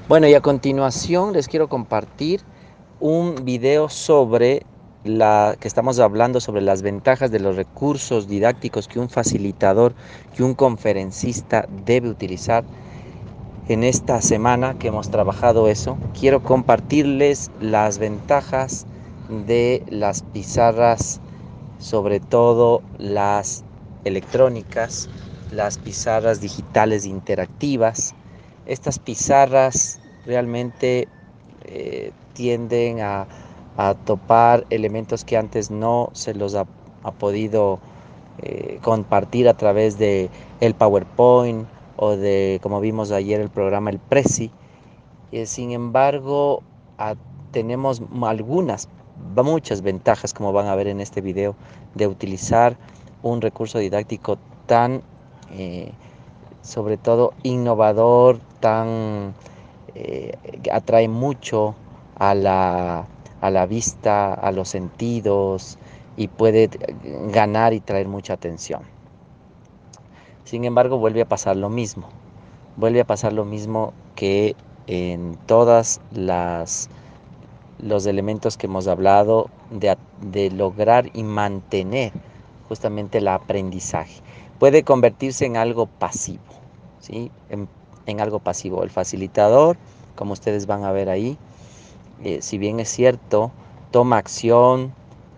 Bueno, y a continuación les quiero compartir un video sobre que estamos hablando sobre las ventajas de los recursos didácticos que un facilitador, que un conferencista debe utilizar. En esta semana que hemos trabajado eso, quiero compartirles las ventajas de las pizarras, sobre todo las electrónicas, las pizarras digitales interactivas. Estas pizarras realmente tienden a topar elementos que antes no se los ha podido compartir a través de el PowerPoint o de, como vimos ayer, el programa El Prezi. Sin embargo, tenemos muchas ventajas, como van a ver en este video, de utilizar un recurso didáctico tan, eh, sobre todo, innovador, tan atrae mucho a la vista, a los sentidos y puede ganar y traer mucha atención. Sin embargo, vuelve a pasar lo mismo. Vuelve a pasar lo mismo que en todas los elementos que hemos hablado de lograr y mantener justamente el aprendizaje. Puede convertirse en algo pasivo, ¿sí? En algo pasivo. El facilitador, como ustedes van a ver ahí, si bien es cierto, toma acción,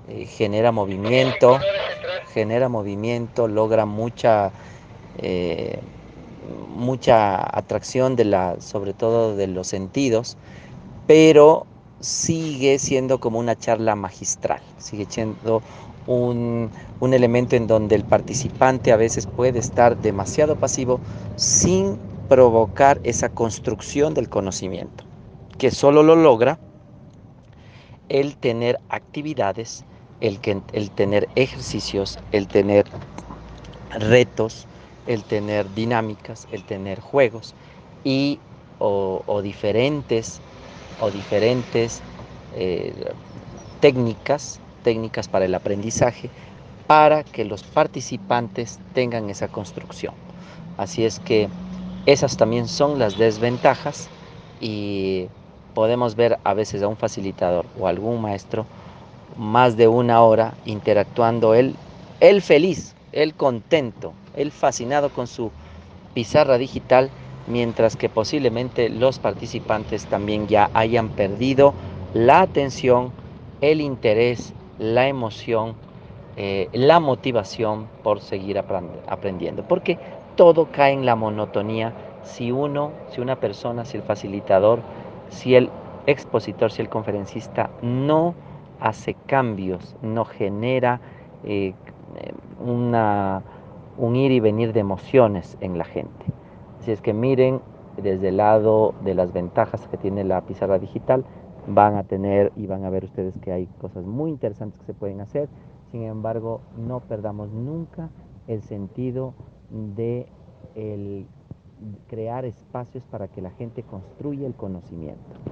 genera movimiento, logra eh, mucha atracción sobre todo de los sentidos, pero sigue siendo como una charla magistral, sigue siendo un elemento en donde el participante a veces puede estar demasiado pasivo sin provocar esa construcción del conocimiento, que solo lo logra el tener actividades, el tener ejercicios, el tener retos, el tener dinámicas, el tener juegos y o diferentes eh, técnicas para el aprendizaje para que los participantes tengan esa construcción. Así es que esas también son las desventajas y podemos ver a veces a un facilitador o algún maestro más de una hora interactuando, él feliz, él contento, él fascinado con su pizarra digital, mientras que posiblemente los participantes también ya hayan perdido la atención, el interés, la emoción, la motivación por seguir aprendiendo, porque todo cae en la monotonía si una persona, si el facilitador, si el expositor, si el conferencista no hace cambios, no genera eh, una, un ir y venir de emociones en la gente. Así es que miren, desde el lado de las ventajas que tiene la pizarra digital, van a tener y van a ver ustedes que hay cosas muy interesantes que se pueden hacer. Sin embargo, no perdamos nunca el sentido de el crear espacios para que la gente construya el conocimiento.